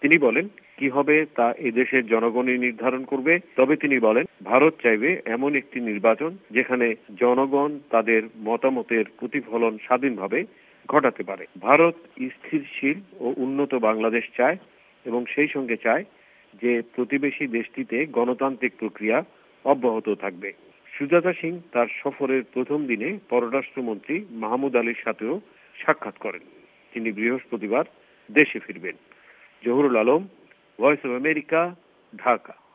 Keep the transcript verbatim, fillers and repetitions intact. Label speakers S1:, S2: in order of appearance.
S1: তিনি বলেন কি হবে তা এদেশের জনগণই নির্ধারণ করবে। তবে তিনি বলেন ভারত চাইবে এমন একটি নির্বাচন যেখানে জনগণ তাদের মতামতের প্রতিফলন স্বাধীনভাবে ঘটাতে পারে। ভারত স্থিরশীল ও উন্নত বাংলাদেশ চায় এবং সেই সঙ্গে চায় যে প্রতিবেশী দেশটিতে গণতান্ত্রিক প্রক্রিয়া অব্যাহত থাকবে। সুজাতা সিং তার সফরের প্রথম দিনে পররাষ্ট্রমন্ত্রী মাহমুদ আলীর সাথেও সাক্ষাৎ করেন। তিনি বৃহস্পতিবার দেশে ফিরবেন। Zahurul Alam, voice of America, Dhaka.